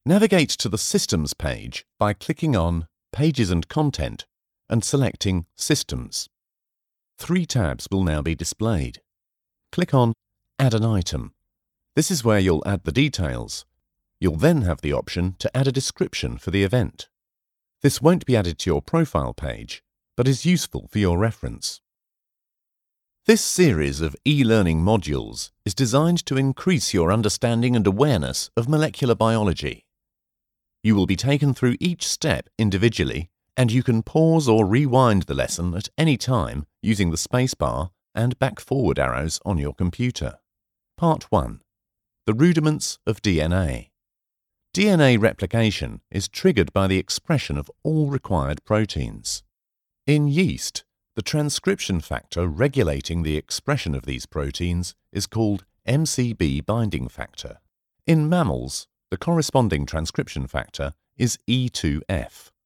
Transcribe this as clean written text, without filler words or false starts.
Navigate to the Systems page by clicking on Pages and Content and selecting Systems. 3 tabs will now be displayed. Click on Add an item. This is where you'll add the details. You'll then have the option to add a description for the event. This won't be added to your profile page, but is useful for your reference. This series of e-learning modules is designed to increase your understanding and awareness of molecular biology. You will be taken through each step individually, and you can pause or rewind the lesson at any time using the spacebar and back-forward arrows on your computer. Part 1. The rudiments of DNA. DNA replication is triggered by the expression of all required proteins. In yeast, the transcription factor regulating the expression of these proteins is called MCB binding factor. In mammals, the corresponding transcription factor is E2F.